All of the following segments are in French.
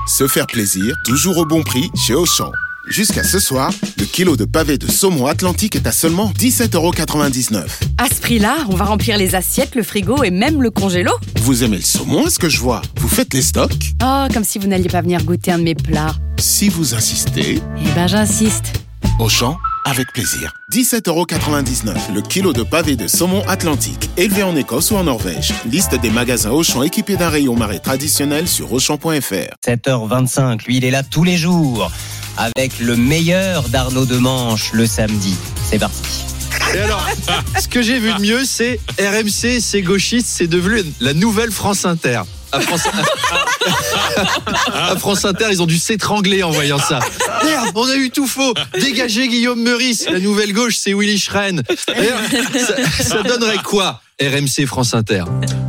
Se faire plaisir, toujours au bon prix chez Auchan. Jusqu'à ce soir, le kilo de pavé de saumon Atlantique est à seulement 17,99 €. À ce prix-là, on va remplir les assiettes, le frigo et même le congélo. Vous aimez le saumon, est-ce que je vois? Vous faites les stocks? Oh, comme si vous n'alliez pas venir goûter un de mes plats. Si vous insistez... Eh ben, j'insiste. Auchan, avec plaisir. 17,99 € le kilo de pavé de saumon Atlantique, élevé en Écosse ou en Norvège. Liste des magasins Auchan équipés d'un rayon marais traditionnel sur Auchan.fr. 7h25, lui, il est là tous les jours, avec le meilleur d'Arnaud Demanche le samedi. C'est parti. Et alors, ce que j'ai vu de mieux, c'est RMC, c'est gauchiste, c'est devenu la nouvelle France Inter. À France Inter, ils ont dû s'étrangler en voyant ça. Merde, on a eu tout faux. Dégagez Guillaume Meurice. La nouvelle gauche, c'est Willy Schren. Ça donnerait quoi, RMC France Inter?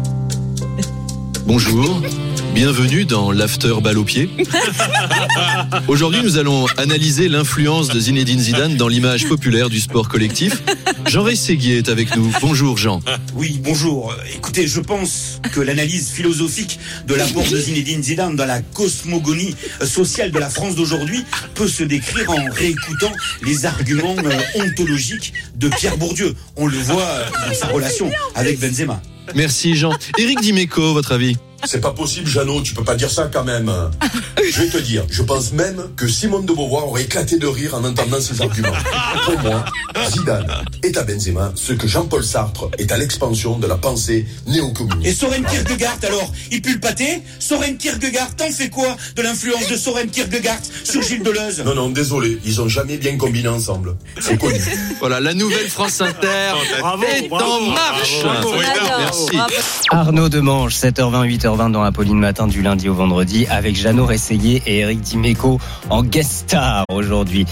Bonjour. Bienvenue dans l'After Balle au pied. Aujourd'hui, nous allons analyser l'influence de Zinedine Zidane dans l'image populaire du sport collectif. Jean Rességuier est avec nous. Bonjour Jean. Oui, bonjour. Écoutez, je pense que l'analyse philosophique de l'apport de Zinedine Zidane dans la cosmogonie sociale de la France d'aujourd'hui peut se décrire en réécoutant les arguments ontologiques de Pierre Bourdieu. On le voit dans sa relation avec Benzema. Merci Jean. Éric Dimeco, votre avis? C'est pas possible, Jeannot, tu peux pas dire ça quand même. Je vais te dire, je pense même que Simone de Beauvoir aurait éclaté de rire en entendant ces arguments. Pour moi, Zidane est à Benzema ce que Jean-Paul Sartre est à l'expansion de la pensée néo-communiste. Et Soren Kierkegaard alors, il pue le pâté? Soren Kierkegaard, t'en fais quoi de l'influence de Soren Kierkegaard sur Gilles Deleuze? Non, désolé, ils ont jamais bien combiné ensemble. C'est connu. Voilà, la nouvelle France Inter est en marche. Merci. Arnaud Demanche, 7h20, 8h20 dans Apolline Matin du lundi au vendredi avec Jeannot Rességuier et Éric Dimeco en guest star aujourd'hui.